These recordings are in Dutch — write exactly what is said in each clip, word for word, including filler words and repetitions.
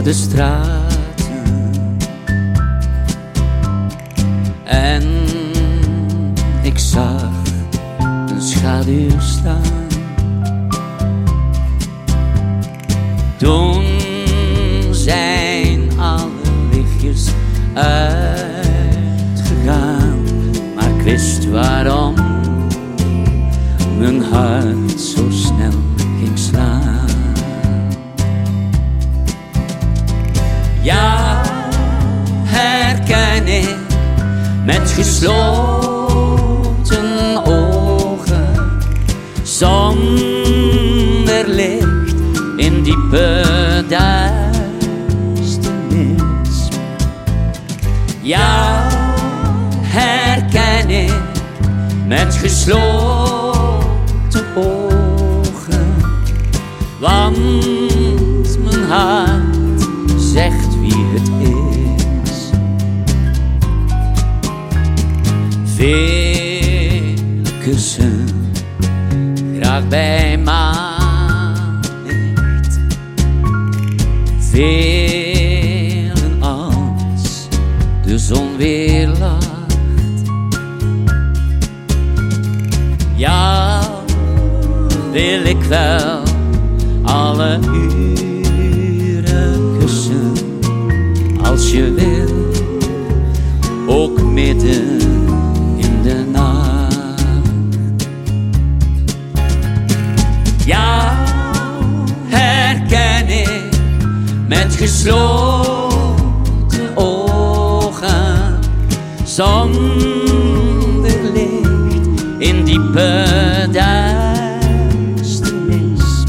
door de straten en ik zag een schaduw staan. Toen zijn alle lichtjes uitgegaan, maar ik wist waarom mijn hart zo snel ging slaan. Ja, herken ik met gesloten ogen, zonder licht in diepe duisternis. Ja, herken ik met gesloten ogen, want mijn hart zegt wie het is. Veel kussen, graag bij maanlicht. Velen als de zon weer lacht. Ja, wil ik wel alle uren kussen, als je wil, ook midden in de nacht. Ja, herken ik met gesloten ogen, zonder licht in diepe duisternis.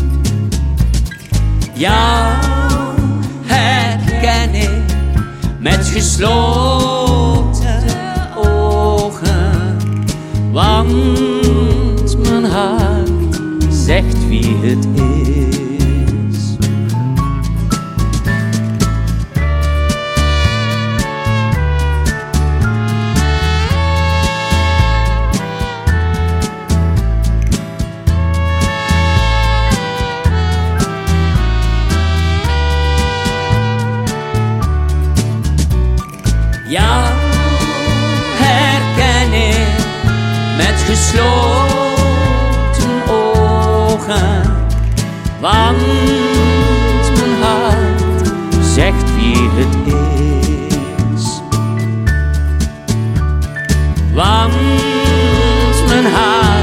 Ja, herken ik met gesloten ogen, want mijn hart zegt wie het is. Ja, herken ik met gesloten ogen, want mijn hart zegt wie het is. Want mijn hart